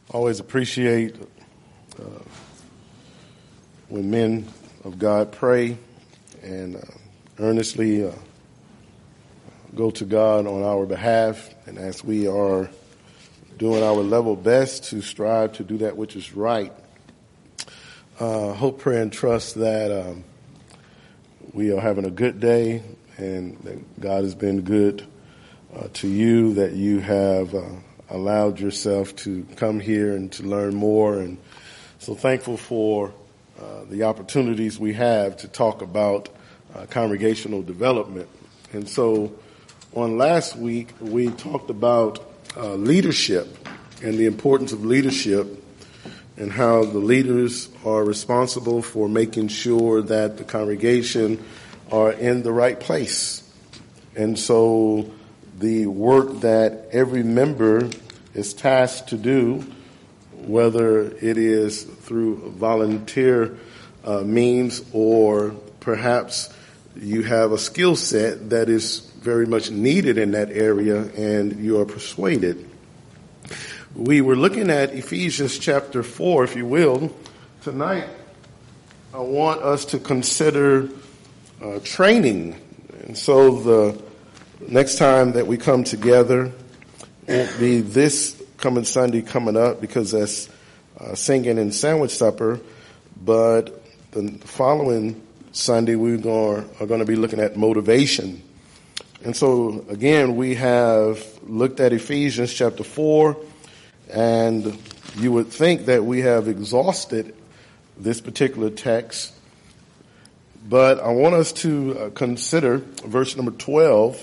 Always appreciate when men of God pray and earnestly go to God on our behalf. And as we are doing our level best to strive to do that which is right, hope, pray, and trust that we are having a good day and that God has been good to you, that you have allowed yourself to come here and to learn more. And so thankful for the opportunities we have to talk about congregational development. And so on last week, we talked about leadership and the importance of leadership and how the leaders are responsible for making sure that the congregation are in the right place. And so the work that every member is tasked to do, whether it is through volunteer means or perhaps you have a skill set that is very much needed in that area and you are persuaded. We were looking at Ephesians chapter 4, if you will. Tonight, I want us to consider training. And so the next time that we come together won't be this coming Sunday coming up because that's singing and sandwich supper, but the following Sunday we are going to be looking at motivation. And so again, we have looked at Ephesians chapter 4, and you would think that we have exhausted this particular text, but I want us to consider verse number 12,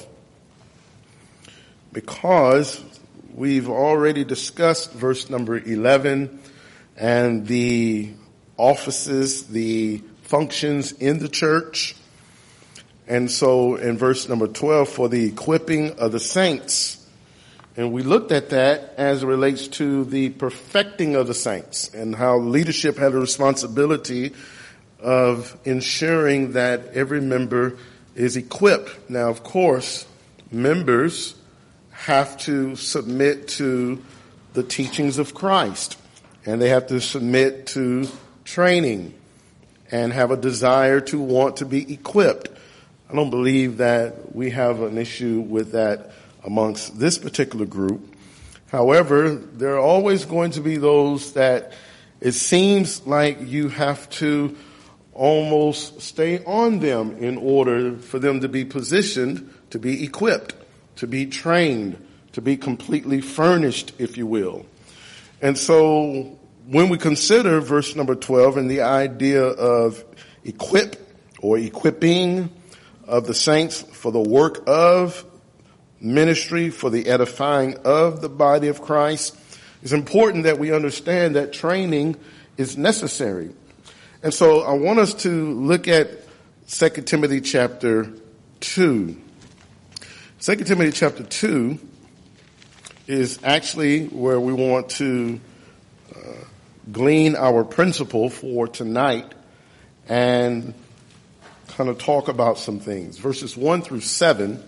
because we've already discussed verse number 11 and the offices, the functions in the church. And so in verse number 12, for the equipping of the saints. And we looked at that as it relates to the perfecting of the saints and how leadership had a responsibility of ensuring that every member is equipped. Now, of course, members have to submit to the teachings of Christ, and they have to submit to training and have a desire to want to be equipped. I don't believe that we have an issue with that amongst this particular group. However, there are always going to be those that it seems like you have to almost stay on them in order for them to be positioned to be equipped, to be trained, to be completely furnished, if you will. And so when we consider verse number 12 and the idea of equip or equipping of the saints for the work of ministry, for the edifying of the body of Christ, it's important that we understand that training is necessary. And so I want us to look at 2 Timothy chapter 2. 2 Timothy chapter 2 is actually where we want to glean our principle for tonight and kind of talk about some things. Verses 1 through 7.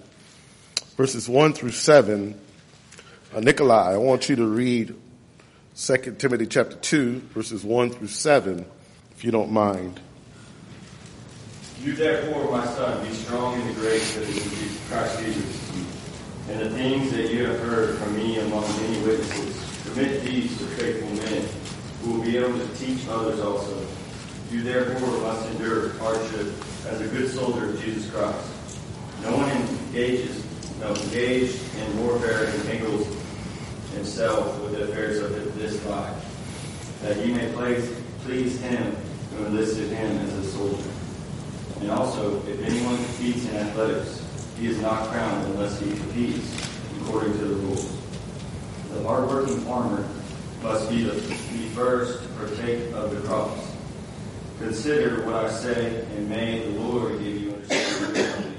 Nikolai, I want you to read 2 Timothy chapter 2, verses 1 through 7, if you don't mind. You therefore, my son, be strong in the grace that is in Christ Jesus. And the things that you have heard from me among many witnesses, commit these to faithful men who will be able to teach others also. You therefore must endure hardship as a good soldier of Jesus Christ. No one engaged in warfare entangles himself with the affairs of this life, that he may please him who enlisted him as a soldier. And also, if anyone competes in athletics, he is not crowned unless he competes according to the rules. The hard-working farmer must be first to partake of the crops. Consider what I say, and may the Lord give you understanding.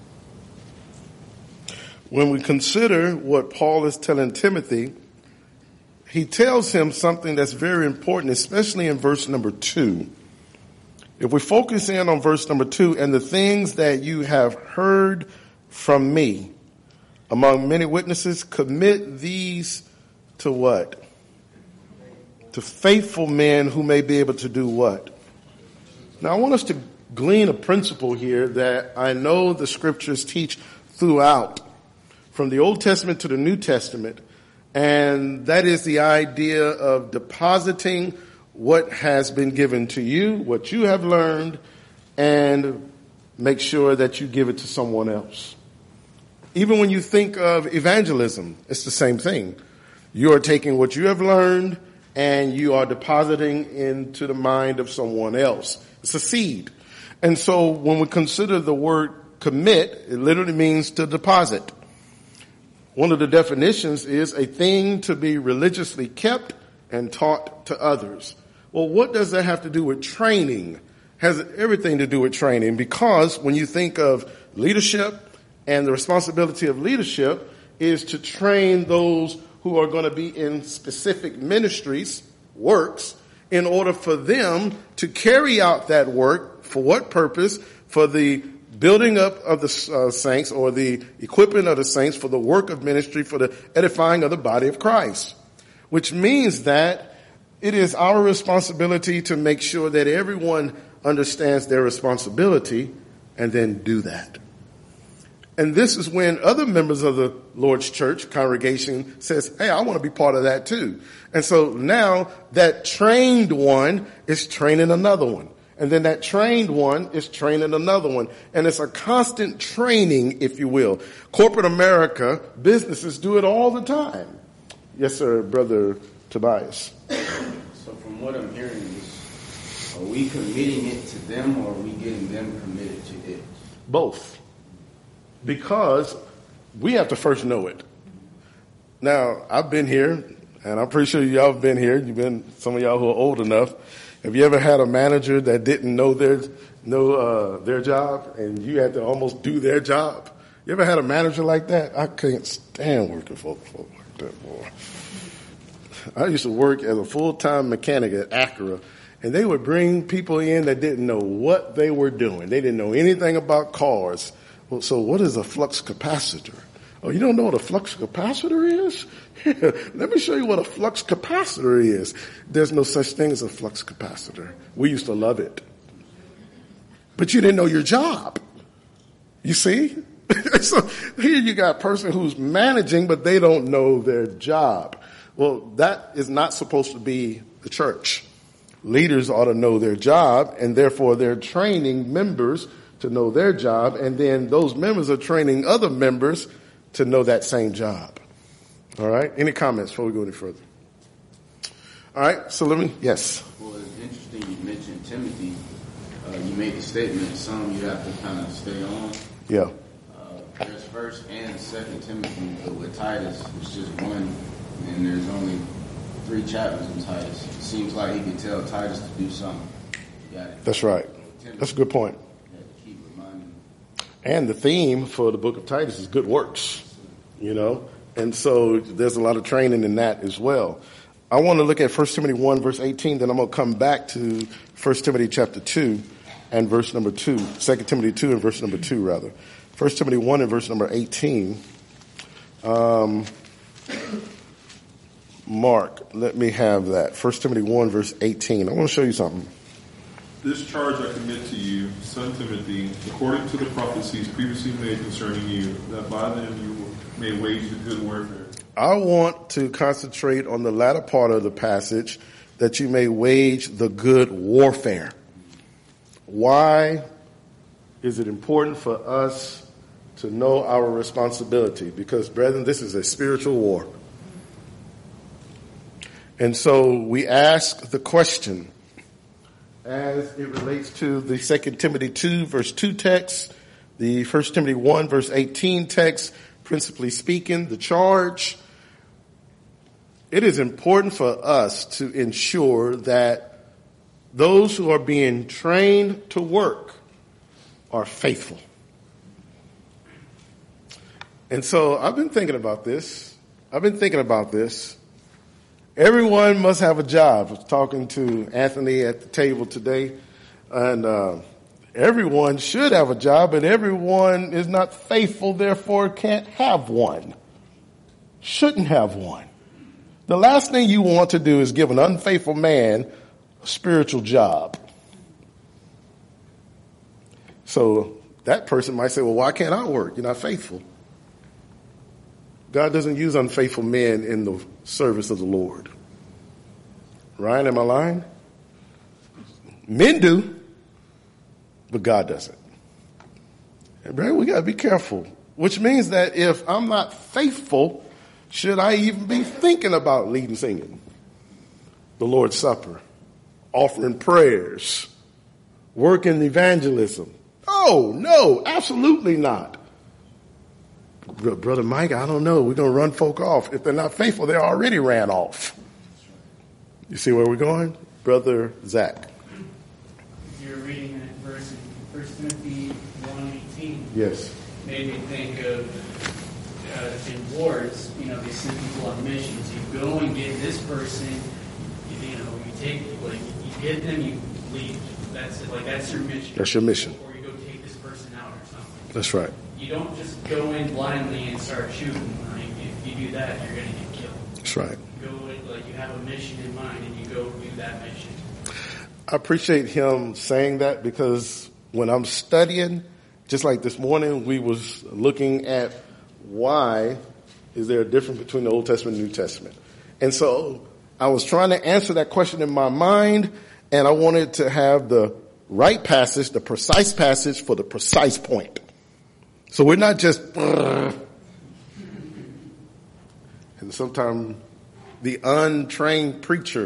When we consider what Paul is telling Timothy, he tells him something that's very important, especially in verse number 2. If we focus in on verse number 2, and the things that you have heard from me among many witnesses, commit these to what? to faithful men who may be able to do what? Now, I want us to glean a principle here that I know the scriptures teach throughout, from the Old Testament to the New Testament, and that is the idea of depositing what has been given to you, what you have learned, and make sure that you give it to someone else. Even when you think of evangelism, it's the same thing. You are taking what you have learned and you are depositing into the mind of someone else. It's a seed. And so when we consider the word commit, it literally means to deposit. One of the definitions is a thing to be religiously kept and taught to others. Well, what does that have to do with training? Has everything to do with training, because when you think of leadership, and the responsibility of leadership is to train those who are going to be in specific ministries, works, in order for them to carry out that work. For what purpose? For the building up of the saints, or the equipping of the saints, for the work of ministry, for the edifying of the body of Christ. Which means that it is our responsibility to make sure that everyone understands their responsibility and then do that. And this is when other members of the Lord's church congregation says, hey, I want to be part of that too. And so now that trained one is training another one. And then that trained one is training another one. And it's a constant training, if you will. Corporate America, businesses do it all the time. Yes, sir, Brother Tobias. So from what I'm hearing is, are we committing it to them, or are we getting them committed to it? Both. Because we have to first know it. Now, I've been here, and I'm pretty sure y'all have been here. Some of y'all who are old enough. Have you ever had a manager that didn't know their job, and you had to almost do their job? You ever had a manager like that? I can't stand working for folk like that, boy. I used to work as a full-time mechanic at Acura, and they would bring people in that didn't know what they were doing. They didn't know anything about cars. Well, so what is a flux capacitor? Oh, you don't know what a flux capacitor is? Here, let me show you what a flux capacitor is. There's no such thing as a flux capacitor. We used to love it. But you didn't know your job. You see? So here you got a person who's managing, but they don't know their job. Well, that is not supposed to be the church. Leaders ought to know their job, and therefore they're training members to know their job, and then those members are training other members to know that same job. All right? Any comments before we go any further? All right, so yes. Well, it's interesting you mentioned Timothy. You made the statement, some you have to kind of stay on. Yeah. There's 1st and 2nd Timothy, but with Titus, it's just one, and there's only 3 chapters in Titus. It seems like he could tell Titus to do something. You got it. That's right. That's a good point. And the theme for the book of Titus is good works, and so there's a lot of training in that as well. I want to look at 1 Timothy 1, verse 18, then I'm going to come back to 1 Timothy chapter 2 and verse number 2, 2 Timothy 2 and verse number 2, rather. 1 Timothy 1 and verse number 18. Mark, let me have that. 1 Timothy 1, verse 18. I want to show you something. This charge I commit to you, son Timothy, according to the prophecies previously made concerning you, that by them you may wage the good warfare. I want to concentrate on the latter part of the passage, that you may wage the good warfare. Why is it important for us to know our responsibility? Because, brethren, this is a spiritual war. And so we ask the question, as it relates to the 2 Timothy 2, verse 2 text, the 1 Timothy 1, verse 18 text, principally speaking, the charge. It is important for us to ensure that those who are being trained to work are faithful. And so I've been thinking about this. Everyone must have a job. I was talking to Anthony at the table today, and everyone should have a job, but everyone is not faithful, therefore can't have one. Shouldn't have one. The last thing you want to do is give an unfaithful man a spiritual job. So that person might say, well, why can't I work? You're not faithful. God doesn't use unfaithful men in the service of the Lord. Ryan, am I lying? Men do, but God doesn't. And brother, we got to be careful, which means that if I'm not faithful, should I even be thinking about leading singing, the Lord's Supper, offering prayers, working evangelism? Oh, no, absolutely not. Brother Mike, I don't know. We're going to run folk off. If they're not faithful, they already ran off. You see where we're going? Brother Zach. You're reading that verse in 1 Timothy 1:18. Yes. Made me think of in wars, they send people on missions. You go and get this person, you take, you get them, you leave. That's it. That's your mission. That's your mission. Or you go take this person out or something. That's right. You don't just go in blindly and start shooting. If you do that, you're going to get killed. That's right. You go in, you have a mission in mind, and you go do that mission. I appreciate him saying that, because when I'm studying, just like this morning, we was looking at why is there a difference between the Old Testament and New Testament. And so I was trying to answer that question in my mind, and I wanted to have the right passage, the precise passage for the precise point. So we're not just, and sometimes the untrained preacher,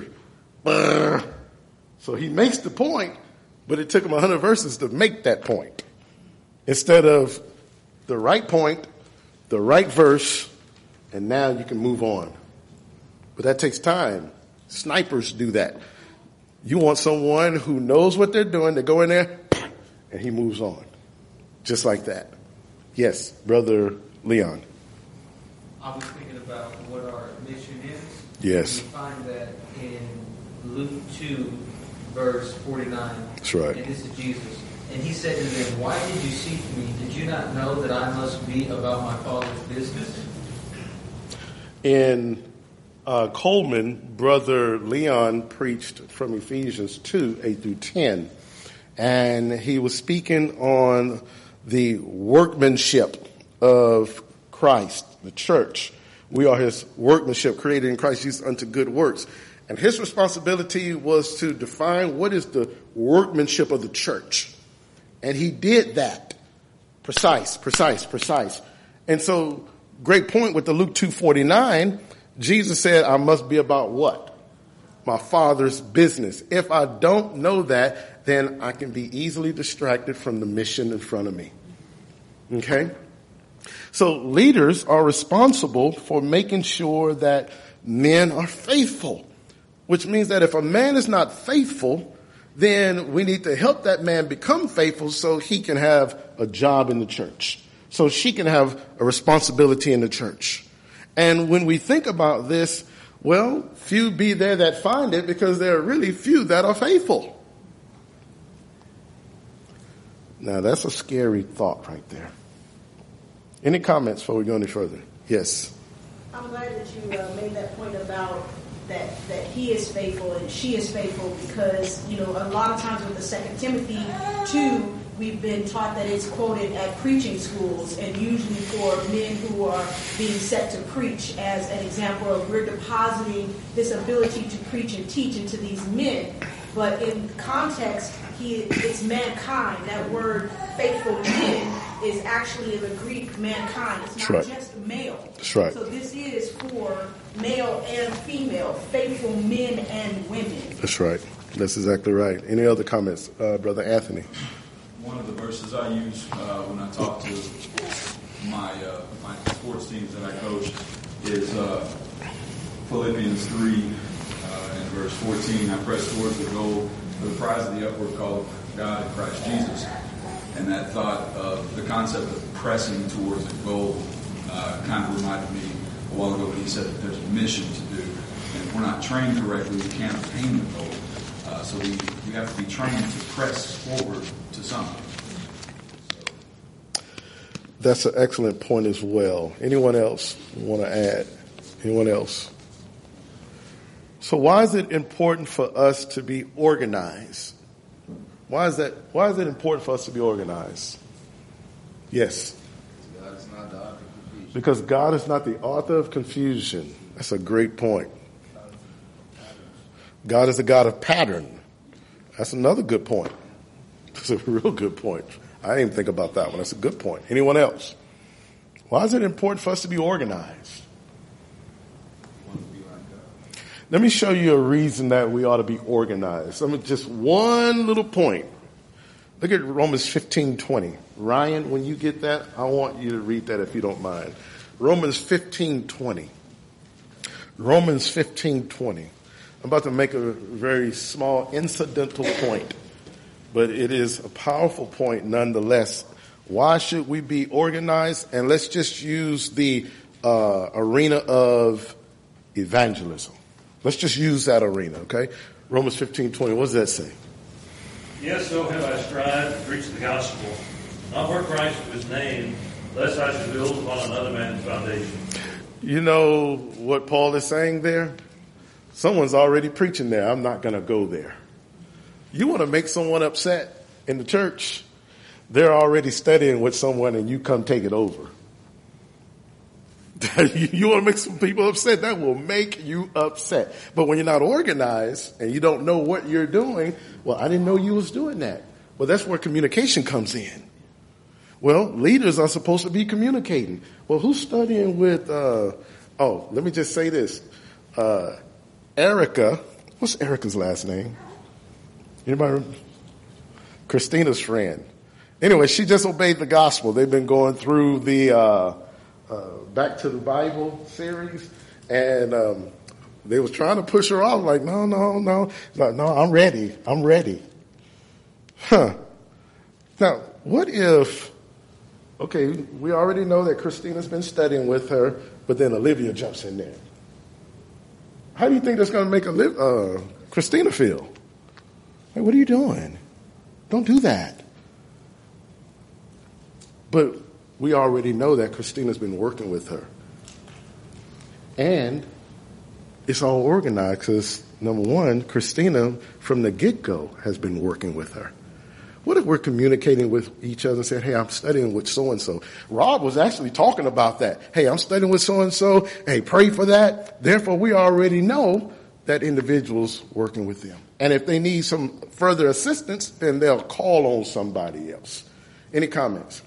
so he makes the point, but it took him 100 verses to make that point. Instead of the right point, the right verse, and now you can move on. But that takes time. Snipers do that. You want someone who knows what they're doing to go in there, and he moves on. Just like that. Yes, Brother Leon. I was thinking about what our mission is. Yes. We find that in Luke 2, verse 49. That's right. And this is Jesus. And he said to them, "Why did you seek me? Did you not know that I must be about my Father's business?" In Coleman, Brother Leon preached from Ephesians 2, 8 through 10. And he was speaking on the workmanship of Christ, the church. We are his workmanship, created in Christ Jesus unto good works. And his responsibility was to define what is the workmanship of the church. And he did that. Precise. And so, great point with the Luke 2:49, Jesus said, I must be about what? My Father's business. If I don't know that, then I can be easily distracted from the mission in front of me. Okay? So leaders are responsible for making sure that men are faithful, which means that if a man is not faithful, then we need to help that man become faithful so he can have a job in the church, so she can have a responsibility in the church. And when we think about this, well, few be there that find it, because there are really few that are faithful. Now, that's a scary thought right there. Any comments before we go any further? Yes. I'm glad that you made that point about that he is faithful and she is faithful, because, a lot of times with the 2 Timothy 2, we've been taught that it's quoted at preaching schools, and usually for men who are being set to preach, as an example of we're depositing this ability to preach and teach into these men. But in context, it's mankind. That word faithful men is actually in the Greek mankind. It's not just male. That's right. So this is for male and female, faithful men and women. That's right. That's exactly right. Any other comments, Brother Anthony? One of the verses I use when I talk to my sports teams that I coach is Philippians 3 and verse 14. I press towards the goal for the prize of the upward call of God in Christ Jesus. And that thought of the concept of pressing towards a goal kind of reminded me a while ago when he said that there's a mission to do. And if we're not trained correctly, we can't attain the goal. So we have to be trained to press forward to something. That's an excellent point as well. Anyone else want to add? Anyone else? So why is it important for us to be organized? Why is it important for us to be organized? Yes. God is not the author of confusion. Because God is not the author of confusion. That's a great point. God is the God of pattern. That's another good point. That's a real good point. I didn't even think about that one. That's a good point. Anyone else? Why is it important for us to be organized? Let me show you a reason that we ought to be organized. Just one little point. Look at Romans 15:20. Ryan, when you get that, I want you to read that if you don't mind. Romans 15:20. Romans 15:20. I'm about to make a very small incidental point, but it is a powerful point nonetheless. Why should we be organized? And let's just use the arena of evangelism. Let's just use that arena, okay? Romans 15:20. What does that say? Yes, so have I strived to preach the gospel, not for Christ of his name, lest I should build upon another man's foundation. You know what Paul is saying there? Someone's already preaching there. I'm not going to go there. You want to make someone upset in the church? They're already studying with someone and you come take it over. You want to make some people upset? That will make you upset. But when you're not organized and you don't know what you're doing, well, I didn't know you was doing that. Well, that's where communication comes in. Well, leaders are supposed to be communicating. Well, who's studying with, let me just say this. Erica, what's Erica's last name? Anybody? Christina's friend. Anyway, she just obeyed the gospel. They've been going through the Back to the Bible series, and they was trying to push her off, like, no. She's like, no, I'm ready. Now, what if, okay, we already know that Christina's been studying with her, but then Olivia jumps in there. How do you think that's going to make Christina feel? Like, what are you doing? Don't do that. But we already know that Christina's been working with her. And it's all organized because, number one, Christina from the get-go has been working with her. What if we're communicating with each other and saying, hey, I'm studying with so-and-so? Rob was actually talking about that. Hey, I'm studying with so-and-so. Hey, pray for that. Therefore, we already know that individual's working with them. And if they need some further assistance, then they'll call on somebody else. Any comments?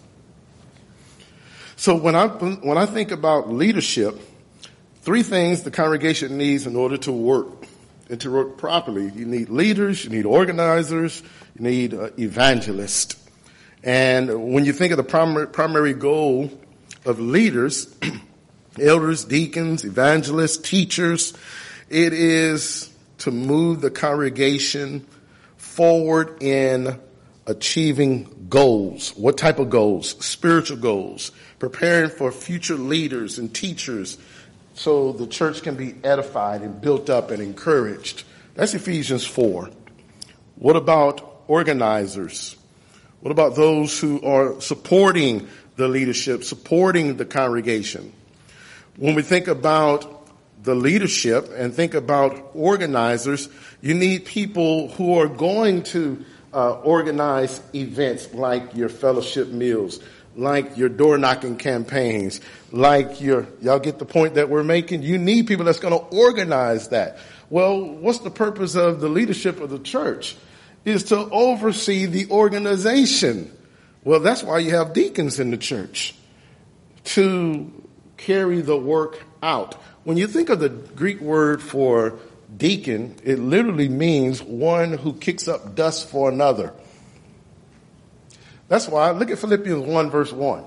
So when I think about leadership, three things the congregation needs in order to work and to work properly. You need leaders, you need organizers, you need evangelists. And when you think of the primary goal of leaders, elders, deacons, evangelists, teachers, it is to move the congregation forward in achieving goals. What type of goals? Spiritual goals. Preparing for future leaders and teachers so the church can be edified and built up and encouraged. That's Ephesians 4. What about organizers? What about those who are supporting the leadership, supporting the congregation? When we think about the leadership and think about organizers, you need people who are going to organize events like your fellowship meals, like your door knocking campaigns, like y'all get the point that we're making? You need people that's going to organize that. Well, what's the purpose of the leadership of the church? Is to oversee the organization. Well, that's why you have deacons in the church, to carry the work out. When you think of the Greek word for deacon, it literally means one who kicks up dust for another. That's why, look at Philippians 1 verse 1.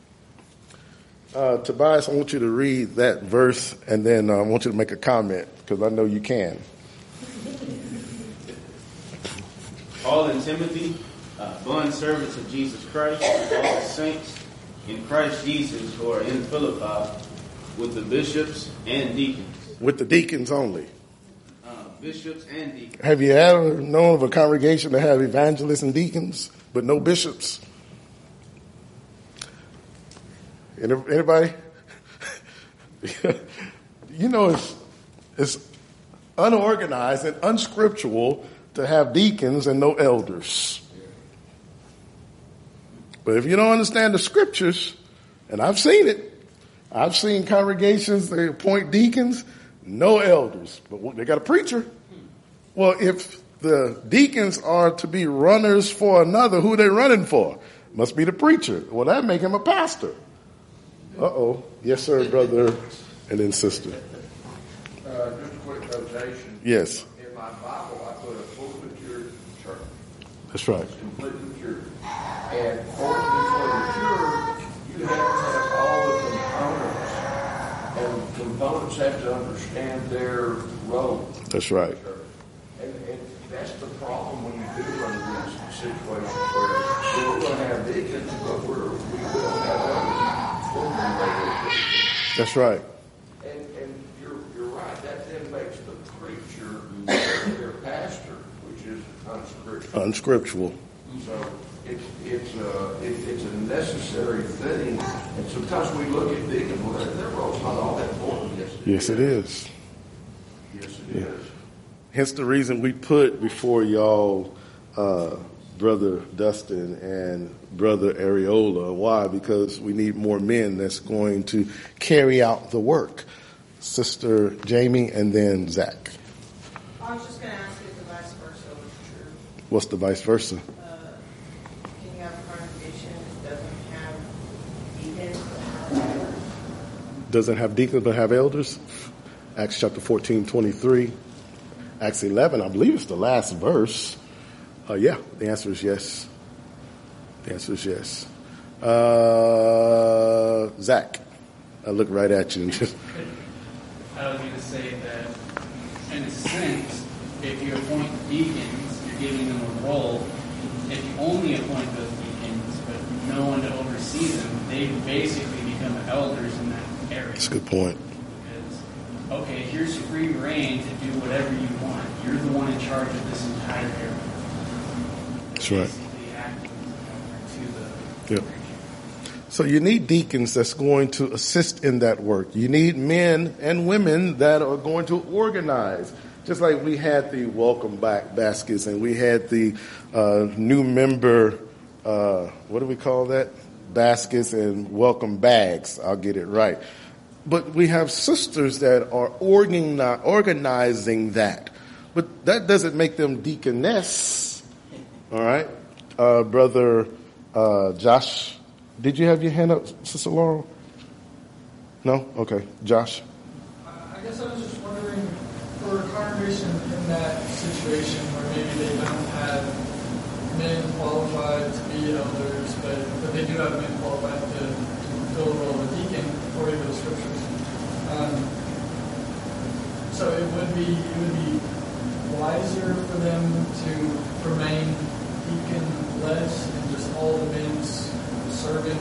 Tobias, I want you to read that verse, and then I want you to make a comment, because I know you can. Paul and Timothy, bond servants of Jesus Christ, all the saints in Christ Jesus who are in Philippi, with the bishops and deacons. With the deacons only. Bishops and deacons. Have you ever known of a congregation that have evangelists and deacons, but no bishops? Anybody? You know, it's unorganized and unscriptural to have deacons and no elders. But if you don't understand the scriptures, and I've seen it, I've seen congregations, they appoint deacons, no elders, but they got a preacher. Well, if the deacons are to be runners for another, who are they running for? Must be the preacher. Well, that make him a pastor. Uh-oh. Yes, sir, brother, and then sister. Just a quick notation. Yes. In my Bible, I put a fully mature church. That's right. It's completely mature. And for it to be fully mature, you have to have all the components. And components have to understand their role. That's right. And that's the problem when you do run into these situations where we're going to have deacons, but we will have others. That's right. And you're right. That then makes the preacher their pastor, which is unscriptural. Unscriptural. So it's a necessary thing. And sometimes we look at deacons, well, their role's not all that important. Yes, it is. Yes, it is. Hence the reason we put before y'all Brother Dustin and Brother Areola. Why? Because we need more men that's going to carry out the work. Sister Jamie and then Zach. I was just going to ask you if the vice versa was true. What's the vice versa? Can you have a congregation that doesn't have deacons but have elders? Doesn't have deacons but have elders? Acts chapter 14:23. Acts 11, I believe it's the last verse. Yeah, the answer is yes. The answer is yes. Zach, I look right at you and just... I was going to say that, in a sense, if you appoint deacons, you're giving them a role. If you only appoint those deacons, but no one to oversee them, they basically become elders in that area. That's a good point. Because, okay, here's free reign to do whatever you want. You're the one in charge of this entire area. That's right. Basically acting to the Yep. So you need deacons that's going to assist in that work. You need men and women that are going to organize. Just like we had the welcome back baskets and we had the new member, what do we call that? Baskets and welcome bags. I'll get it right. But we have sisters that are organizing that. But that doesn't make them deaconess. All right? Brother Josh, did you have your hand up, Sister Laurel? No? Okay. Josh? I guess I was just wondering, for a congregation in that situation where maybe they don't have men qualified to be elders, but they do have men qualified to fill the role of a deacon according to the scriptures. So it would be wiser for them to remain deacon-less and just all the men serving.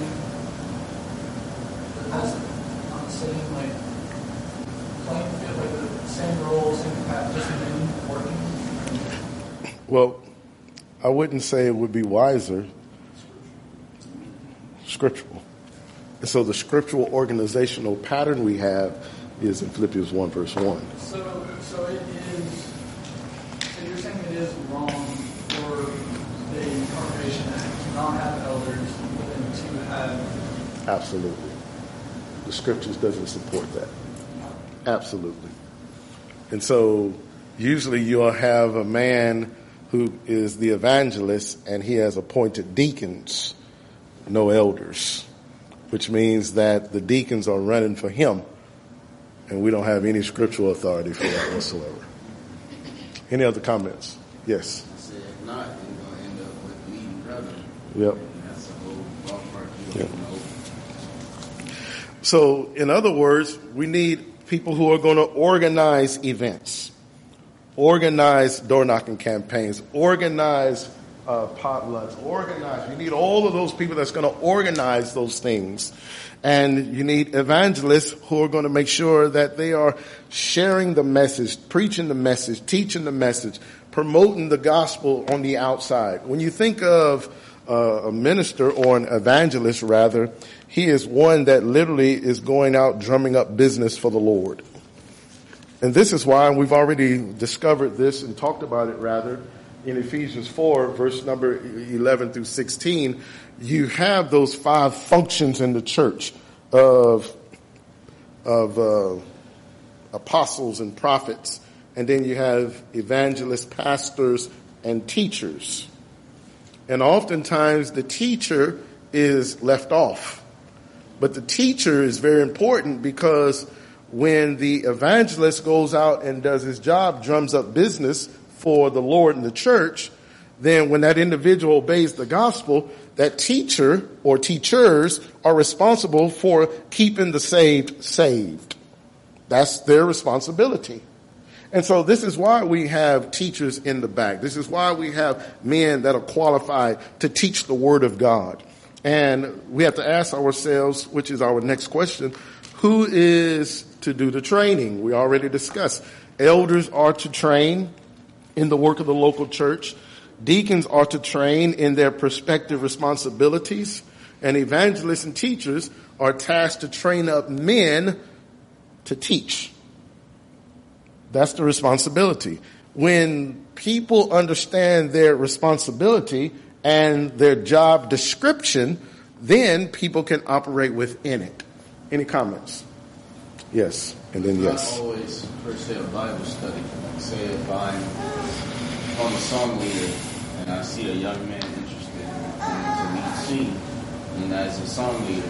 That's not saying like playing field, like the same role, same capacity, just men working. Well, I wouldn't say it would be wiser. Scriptural. And so the scriptural organizational pattern we have is in Philippians 1 verse 1. So it is, so you're saying it is wrong for the congregation to not have elders, but then to have... Absolutely. The scriptures doesn't support that. Absolutely. And so usually you'll have a man who is the evangelist and he has appointed deacons, no elders, which means that the deacons are running for him and we don't have any scriptural authority for that whatsoever. Any other comments? Yes. I said, if not, you're going to end up with leading brother. Yep. And that's the whole ballpark. Yep. So, in other words, we need people who are going to organize events, organize door knocking campaigns, organize potlucks, organize. You need all of those people that's going to organize those things. And you need evangelists who are going to make sure that they are sharing the message, preaching the message, teaching the message, promoting the gospel on the outside. When you think of a minister or an evangelist, rather, he is one that literally is going out drumming up business for the Lord. And this is why we've already discovered this and talked about it rather in Ephesians 4, verse number 11 through 16. You have those 5 functions in the church of apostles and prophets. And then you have evangelists, pastors, and teachers. And oftentimes the teacher is left off. But the teacher is very important because when the evangelist goes out and does his job, drums up business for the Lord and the church, then when that individual obeys the gospel, that teacher or teachers are responsible for keeping the saved saved. That's their responsibility. And so this is why we have teachers in the back. This is why we have men that are qualified to teach the word of God. And we have to ask ourselves, which is our next question, who is to do the training? We already discussed. Elders are to train in the work of the local church. Deacons are to train in their prospective responsibilities. And evangelists and teachers are tasked to train up men to teach. That's the responsibility. When people understand their responsibility and their job description, then people can operate within it. Any comments? Yes, and then yes. I always first say a Bible study. Say if I'm on a song leader and I see a young man interested in lead sing, and as a song leader,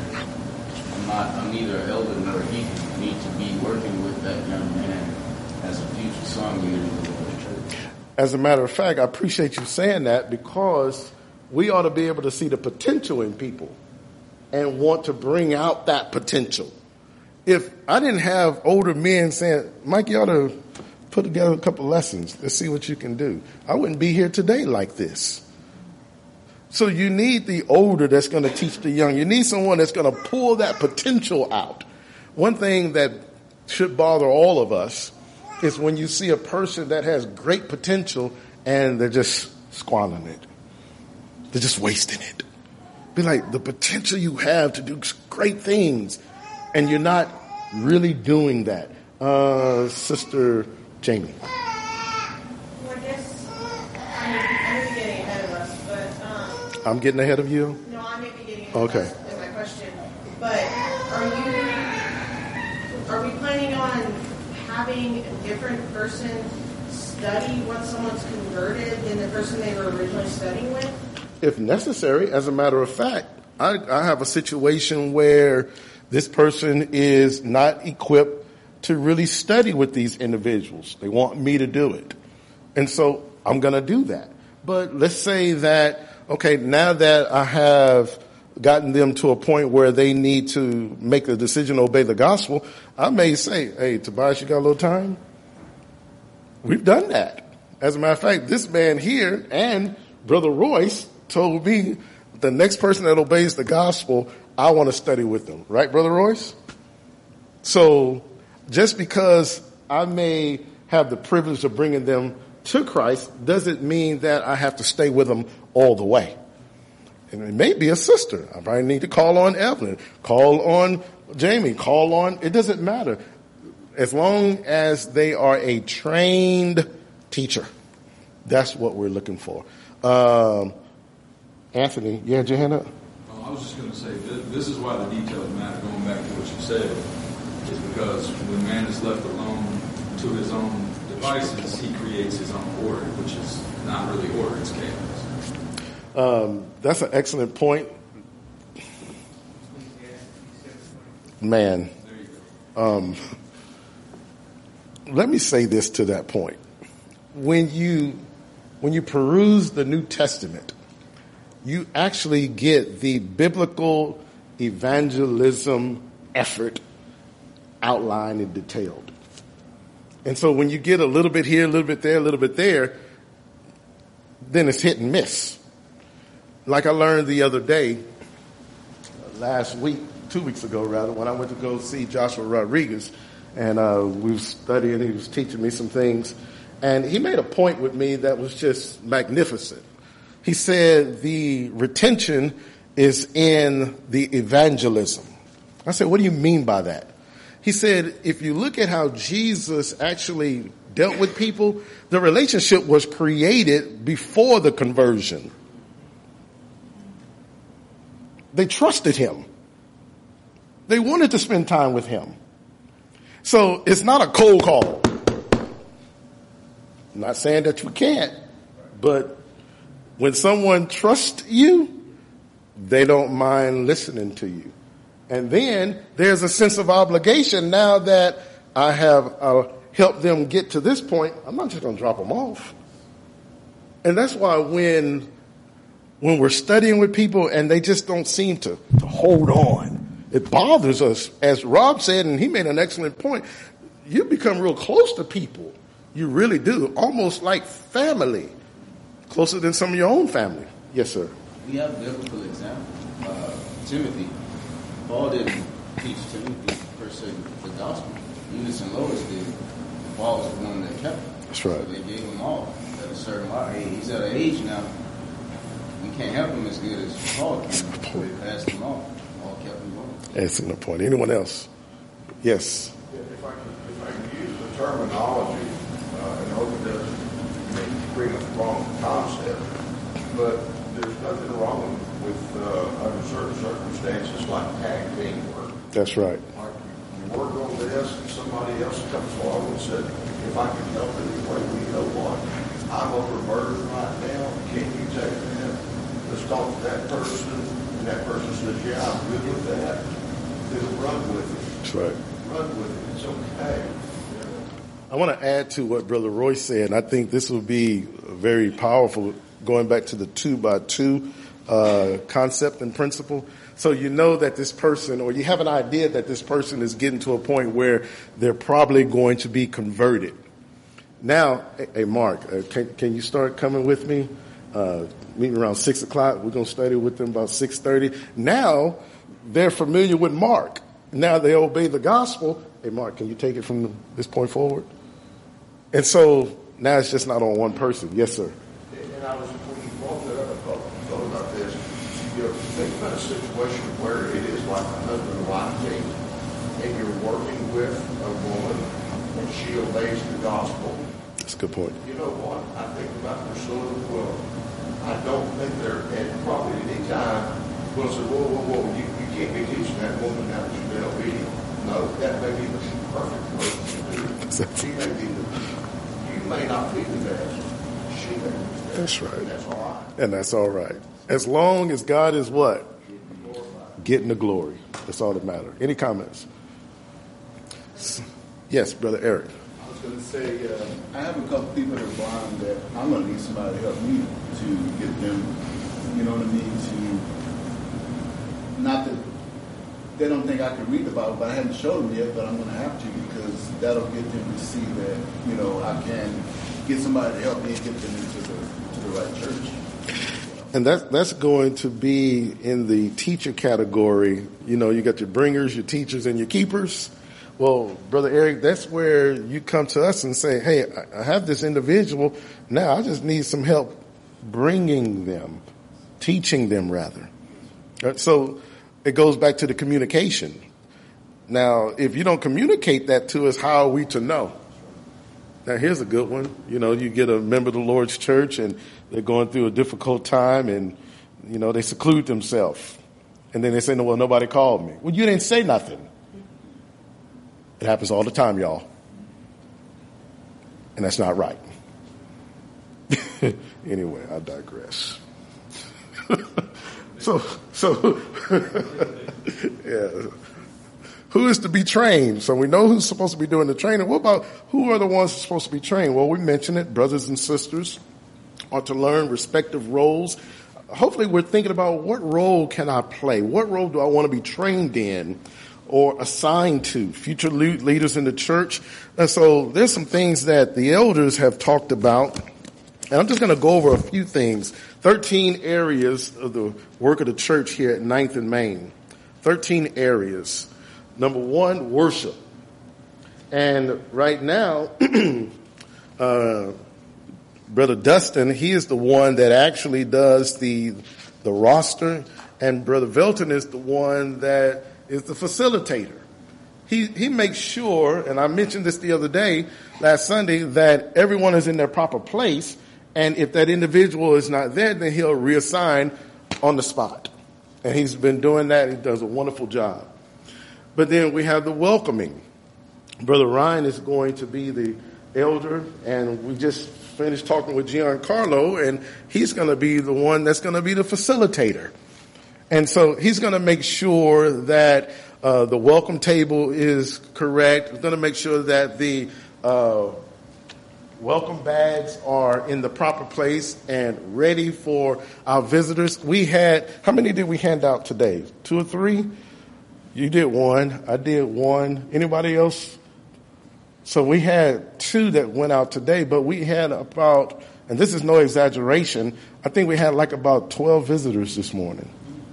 I'm neither an elder nor a deacon. I need to be working with that young man as a future song leader in the Lord's church. As a matter of fact, I appreciate you saying that because we ought to be able to see the potential in people and want to bring out that potential. If I didn't have older men saying, Mike, you ought to put together a couple lessons. Let's see what you can do. I wouldn't be here today like this. So you need the older that's going to teach the young. You need someone that's going to pull that potential out. One thing that should bother all of us is when you see a person that has great potential and they're just squandering it. They're just wasting it. Be like, the potential you have to do great things, and you're not really doing that. Sister Jamie. Well, I guess I may be getting ahead of us, but... I'm getting ahead of you? No, I may be getting ahead of us in my question. But are we planning on having a different person study once someone's converted than the person they were originally studying with? If necessary. As a matter of fact, I have a situation where this person is not equipped to really study with these individuals. They want me to do it. And so I'm going to do that. But let's say that, okay, now that I have gotten them to a point where they need to make a decision to obey the gospel, I may say, hey, Tobias, you got a little time? We've done that. As a matter of fact, this man here and Brother Royce told me the next person that obeys the gospel, I want to study with them. Right, Brother Royce? So just because I may have the privilege of bringing them to Christ doesn't mean that I have to stay with them all the way. And it may be a sister. I probably need to call on Evelyn, call on Jamie, it doesn't matter. As long as they are a trained teacher. That's what we're looking for. Anthony, you had your hand up? I was just going to say, this is why the details matter, going back to what you said, is because when man is left alone to his own devices, he creates his own order, which is not really order, it's chaos. That's an excellent point. Man, let me say this to that point. When you peruse the New Testament, you actually get the biblical evangelism effort outlined and detailed. And so when you get a little bit here, a little bit there, a little bit there, then it's hit and miss. Like I learned the other day, last week, 2 weeks ago rather, when I went to go see Joshua Rodriguez, and we were studying, he was teaching me some things, and he made a point with me that was just magnificent. He said the retention is in the evangelism. I said, what do you mean by that? He said, if you look at how Jesus actually dealt with people, the relationship was created before the conversion. They trusted him. They wanted to spend time with him. So it's not a cold call. I'm not saying that you can't, but when someone trusts you, they don't mind listening to you. And then there's a sense of obligation now that I have helped them get to this point. I'm not just going to drop them off. And that's why when we're studying with people and they just don't seem to hold on, it bothers us. As Rob said, and he made an excellent point, you become real close to people. You really do. Almost like family. Closer than some of your own family. Yes, sir. We have a biblical example. Timothy. Paul didn't teach Timothy per se the gospel. Eunice and Lois did. Paul was the one that kept him. That's right. So they gave him all at a certain age. He's at an age now. We can't help him as good as Paul can. So they passed him off. Paul kept him going. Excellent point. Anyone else? Yes. If I can use the terminology, and hope it doesn't bring up the wrong concept, but there's nothing wrong with under certain circumstances like tag team work. That's right. Like you work on this, and somebody else comes along and said, if I can help in any way, we know what. I'm overburdened right now. Can you take that? Let's talk to that person. And that person says, yeah, I'm good with that. Then run with it. That's right. Run with it. It's okay. I want to add to what Brother Roy said, and I think this will be very powerful, going back to the 2x2 concept and principle. So you know that this person, or you have an idea that this person is getting to a point where they're probably going to be converted. Now, hey Mark, can you start coming with me? Meeting around 6 o'clock. We're going to study with them about 6:30. Now they're familiar with Mark. Now they obey the gospel. Hey Mark, can you take it from this point forward? And so now it's just not on one person. Yes, sir. And I was, when you brought that up, I thought about this. You know, think about a situation where it is like a husband and wife team, and you're working with a woman, and she obeys the gospel. That's a good point. You know what? I think about pursuing the will. I don't think they're at probably any time will say, whoa, you can't be teaching that woman how to be obedient. No, that may be the perfect person to do it. She may be you may not be the best. She may be the best. That's right. And that's all right. And that's all right. As long as God is what? Getting the glory. That's all that matters. Any comments? Yes, Brother Eric. I was going to say, I have a couple people that are blind that I'm going to need somebody to help me to get them, you know what I mean, to, not that they don't think I can read the Bible, but I haven't showed them yet, but I'm going to have to, because that'll get them to see that, you know, I can get somebody to help me and get them into the right church. And that's going to be in the teacher category. You know, you got your bringers, your teachers, and your keepers. Well, Brother Eric, that's where you come to us and say, hey, I have this individual. Now I just need some help bringing them, teaching them rather. So it goes back to the communication. Now, if you don't communicate that to us, how are we to know? Now, here's a good one. You know, you get a member of the Lord's church and they're going through a difficult time and, you know, they seclude themselves. And then they say, no, well, nobody called me. Well, you didn't say nothing. It happens all the time, y'all. And that's not right. Anyway, I digress. So, yeah. Who is to be trained? So we know who's supposed to be doing the training. What about who are the ones supposed to be trained? Well, we mentioned it. Brothers and sisters are to learn respective roles. Hopefully we're thinking about what role can I play? What role do I want to be trained in or assigned to? Future leaders in the church. And so there's some things that the elders have talked about. And I'm just going to go over a few things. 13 areas of the work of the church here at 9th and Main. 13 areas. Number one, worship. And right now, Brother Dustin, he is the one that actually does the roster, and Brother Velton is the one that is the facilitator. he makes sure, and I mentioned this the other day, last Sunday, that everyone is in their proper place. And if that individual is not there, then he'll reassign on the spot. And he's been doing that. He does a wonderful job. But then we have the welcoming. Brother Ryan is going to be the elder, and we just finished talking with Giancarlo, and he's going to be the one that's going to be the facilitator. And so he's going to make sure that the welcome table is correct. He's going to make sure that the welcome bags are in the proper place and ready for our visitors. We had, how many did we hand out today? 2 or 3? You did 1. I did 1. Anybody else? So we had 2 that went out today, but we had about, and this is no exaggeration, I think we had like about 12 visitors this morning.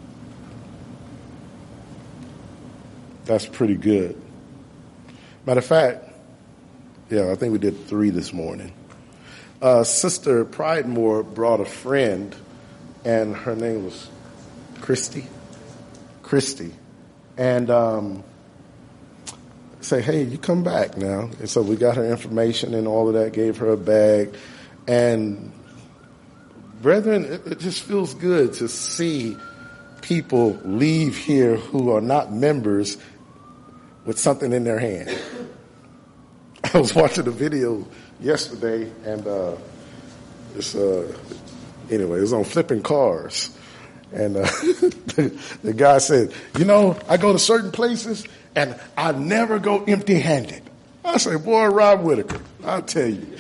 That's pretty good. Matter of fact, yeah, I think we did 3 this morning. Sister Pridemore brought a friend, and her name was Christy. And say, hey, you come back now. And so we got her information and all of that, gave her a bag. And brethren, it just feels good to see people leave here who are not members with something in their hand. I was watching a video yesterday, and anyway, it was on flipping cars. And the guy said, you know, I go to certain places, and I never go empty-handed. I say, boy, Rob Whitaker, I'll tell you.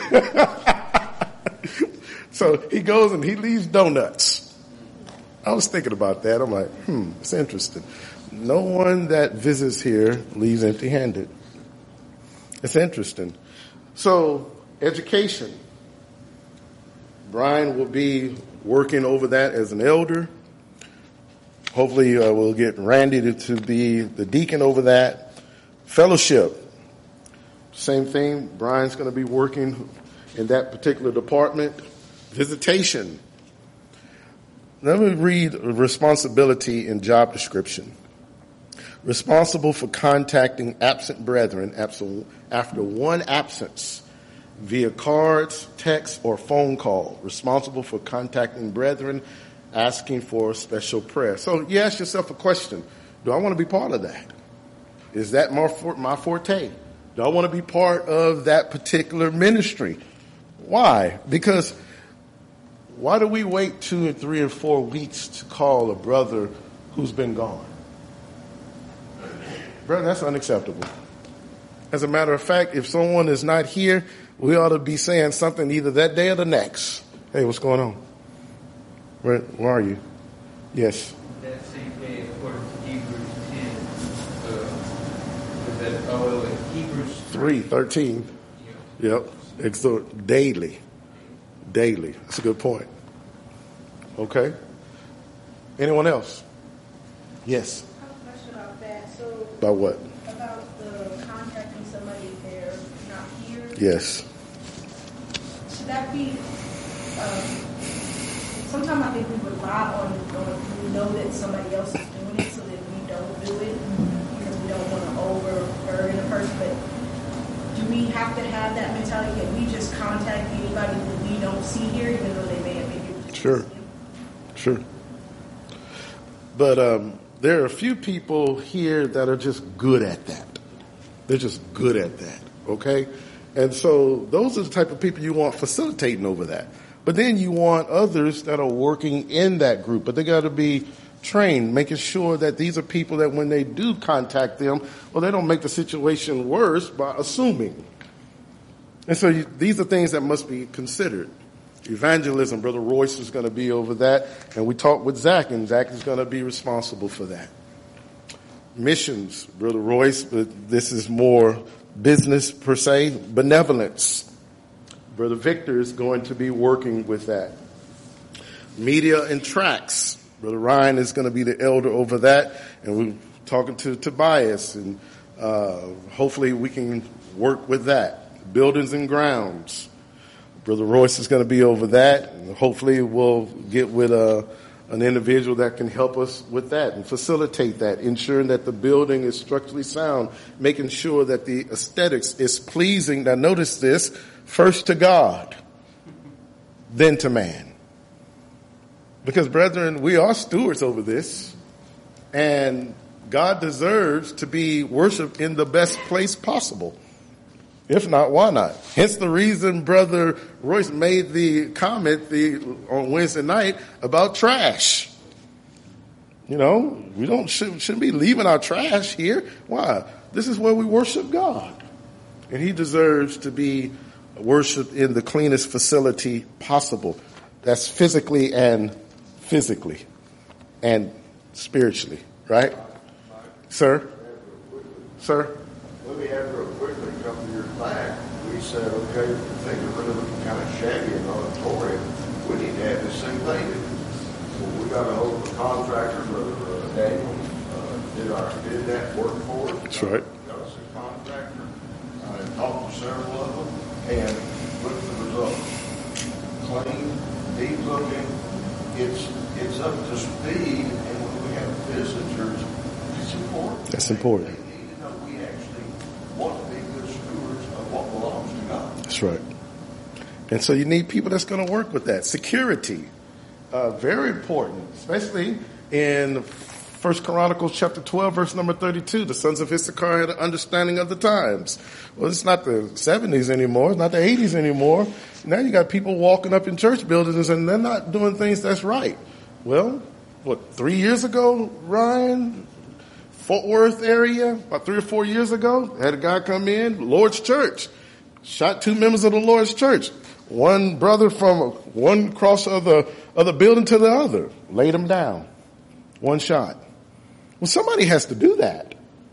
So he goes and he leaves donuts. I was thinking about that. I'm like, it's interesting. No one that visits here leaves empty-handed. It's interesting. So, education. Brian will be working over that as an elder. Hopefully we'll get Randy to be the deacon over that. Fellowship. Same thing. Brian's going to be working in that particular department. Visitation. Let me read responsibility in job description. Responsible for contacting absent brethren after one absence via cards, text, or phone call. Responsible for contacting brethren asking for special prayer. So you ask yourself a question. Do I want to be part of that? Is that my forte? Do I want to be part of that particular ministry? Why? Because why do we wait 2 and 3 and 4 weeks to call a brother who's been gone? Brother, that's unacceptable. As a matter of fact, if someone is not here, we ought to be saying something either that day or the next. Hey, what's going on? Where are you? Yes. That same day, according to Hebrews 10, was that Hebrews 3:13. Yep. Exhort daily. Daily. That's a good point. Okay. Anyone else? Yes. I have a question about that. So About what? about the contacting somebody if they're not here. Yes. Should that be? Sometimes I think we rely on we know that somebody else is doing it, so that we don't do it because we don't want to overburden a person. But do we have to have that mentality that we just contact anybody that we don't see here, even though they may have been here? Sure. But there are a few people here that are just good at that. They're just good at that, okay? And so those are the type of people you want facilitating over that. But then you want others that are working in that group, but they got to be trained, making sure that these are people that when they do contact them, well, they don't make the situation worse by assuming. And so these are things that must be considered. Evangelism, Brother Royce is going to be over that, and we talked with Zach, and Zach is going to be responsible for that. Missions, Brother Royce, but this is more business per se. Benevolence, Brother Victor is going to be working with that. Media and tracts, Brother Ryan is going to be the elder over that, and we're talking to Tobias, and hopefully we can work with that. Buildings and grounds, Brother Royce is going to be over that, and hopefully we'll get with an individual that can help us with that and facilitate that, ensuring that the building is structurally sound, making sure that the aesthetics is pleasing. Now notice this, first to God, then to man. Because brethren, we are stewards over this, and God deserves to be worshiped in the best place possible. If not, why not? Hence the reason Brother Royce made the comment on Wednesday night about trash. You know, we shouldn't be leaving our trash here. Why? This is where we worship God. And he deserves to be worshiped in the cleanest facility possible. That's physically and spiritually, right? Sir? Sir? Let me add real quickly, a couple of years back, we said, okay, things are really looking kind of shabby in the auditorium. We need to have this thing painted. Well, we got a hold of a contractor, Brother Daniel, did that work for us. That's right. Got us a contractor, and talked to several of them, and look at the results. Clean, neat looking, it's up to speed, and when we have visitors, it's important. That's important. Want to be good stewards of what belongs to God. That's right. And so you need people that's going to work with that. Security, very important, especially in 1 Chronicles chapter 12, verse number 32. The sons of Issachar had an understanding of the times. Well, it's not the 70s anymore. It's not the 80s anymore. Now you got people walking up in church buildings and they're not doing things that's right. Well, 3 years ago, Ryan? Fort Worth area, about 3 or 4 years ago, had a guy come in, Lord's Church, shot 2 members of the Lord's Church. One brother from one cross of the building to the other, laid him down. One shot. Well, somebody has to do that.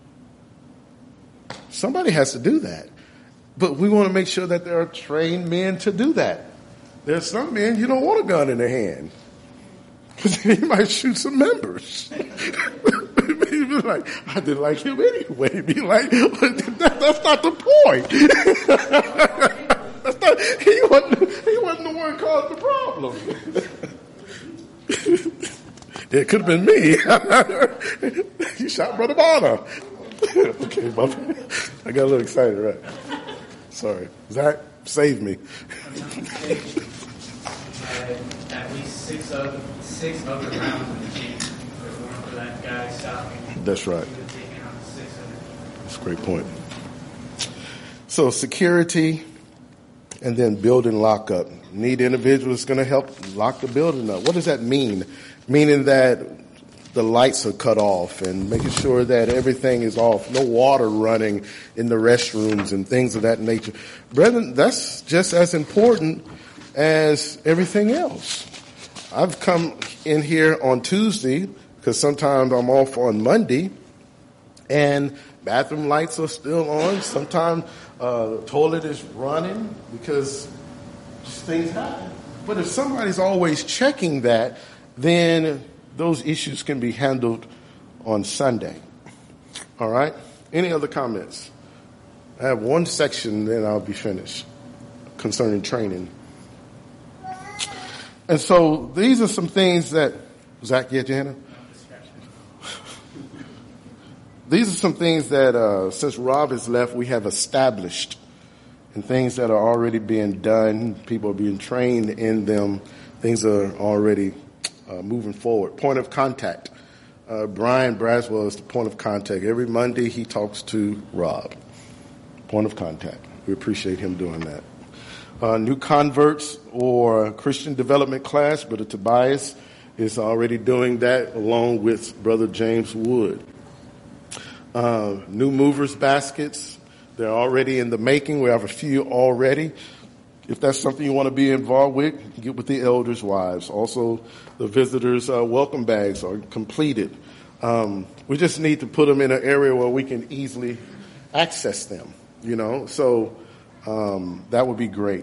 Somebody has to do that. But we want to make sure that there are trained men to do that. There's some men you don't want a gun in their hand, because he might shoot some members. He'd be like, I didn't like him anyway. He'd be like, that's not the point. He wasn't the one caused the problem. It could have been me. You shot Brother Bonner. Okay, I got a little excited, right? Sorry. Zach, save me. At least six other rounds in the chamber. For that guy stopping. That's right. That's a great point. So security and then building lockup. Need individuals going to help lock the building up. What does that mean? Meaning that the lights are cut off and making sure that everything is off. No water running in the restrooms and things of that nature. Brethren, that's just as important as everything else. I've come in here on Tuesday because sometimes I'm off on Monday and bathroom lights are still on. Sometimes the toilet is running because just things happen. But if somebody's always checking that, then those issues can be handled on Sunday. All right? Any other comments? I have one section, then I'll be finished, concerning training. And so these are some things that, Zach, you had your hand up? These are some things that, since Rob has left, we have established, and things that are already being done. People are being trained in them. Things are already moving forward. Point of contact. Brian Braswell is the point of contact. Every Monday he talks to Rob. Point of contact. We appreciate him doing that. New converts or Christian development class, Brother Tobias is already doing that along with Brother James Wood. New movers baskets, they're already in the making. We have a few already. If that's something you want to be involved with, get with the elders' wives. Also, the visitors' welcome bags are completed. We just need to put them in an area where we can easily access them, So that would be great.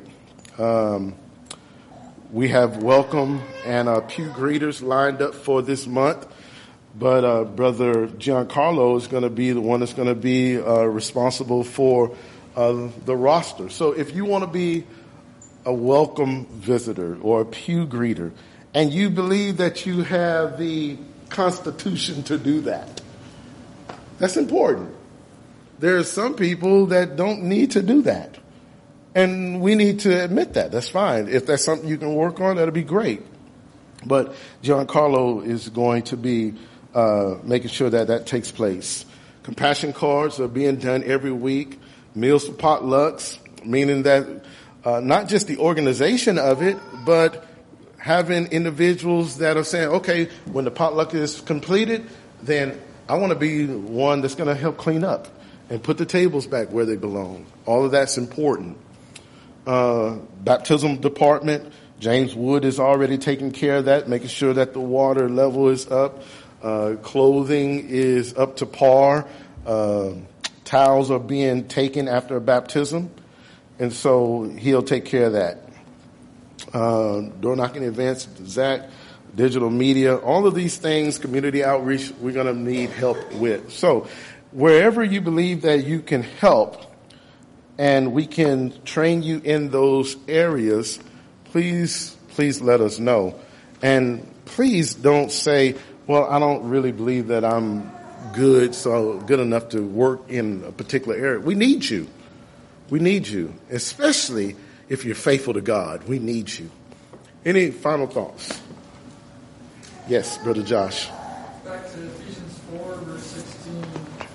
We have welcome and pew greeters lined up for this month. But Brother Giancarlo is going to be the one that's going to be responsible for the roster. So if you want to be a welcome visitor or a pew greeter and you believe that you have the constitution to do that. That's important. There are some people that don't need to do that. And we need to admit that. That's fine. If that's something you can work on, that'll be great. But Giancarlo is going to be making sure that that takes place. Compassion cards are being done every week. Meals for potlucks, meaning that not just the organization of it, but having individuals that are saying, okay, when the potluck is completed, then I want to be one that's going to help clean up and put the tables back where they belong. All of that's important. Baptism department, James Wood is already taking care of that, making sure that the water level is up. Clothing is up to par. Towels are being taken after a baptism. And so he'll take care of that. Door knocking events, Zach, digital media, all of these things, community outreach, we're going to need help with. So wherever you believe that you can help and we can train you in those areas, please let us know. And please don't say, well, I don't really believe that I'm good enough to work in a particular area. We need you. We need you, especially if you're faithful to God. We need you. Any final thoughts? Yes, Brother Josh. Back to Ephesians 4, verse 16.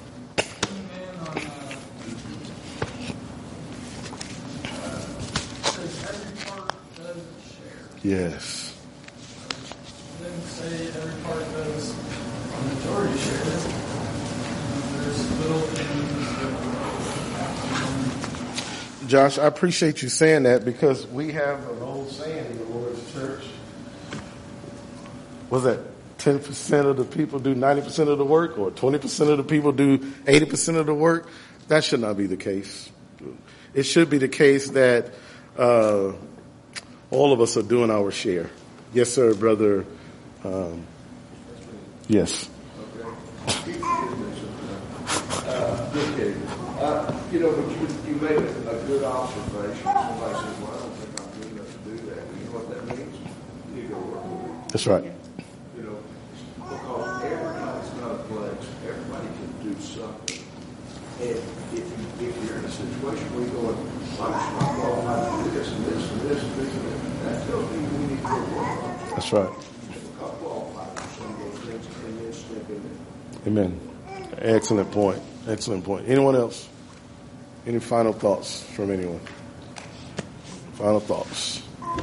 Every part does share. Yes. It didn't say every part does a majority share. There's little things that Josh, I appreciate you saying that because we have an old saying in the Lord's church. Was that 10% of the people do 90% of the work, or 20% of the people do 80% of the work? That should not be the case. It should be the case that all of us are doing our share. Yes, sir, brother. Yes. You know, but you made a good observation. Somebody says, well, I don't think I'm good enough to do that. You know what that means? You go work with it. That's right. You know, because everybody's not a place. Everybody can do something. And if you're in a situation where you're going, I'm just not qualified to do this and this and this and this and this, that tells me we need to go work on it. That's right. Become qualified for some of those things and then step in it. Amen. Excellent point. Excellent point. Anyone else? Any final thoughts from anyone? Final thoughts.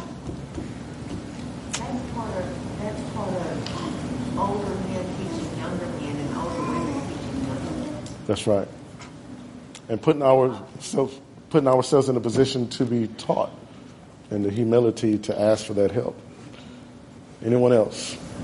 That's part of older men teaching younger men and older women teaching younger men. That's right. And putting ourselves in a position to be taught and the humility to ask for that help. Anyone else?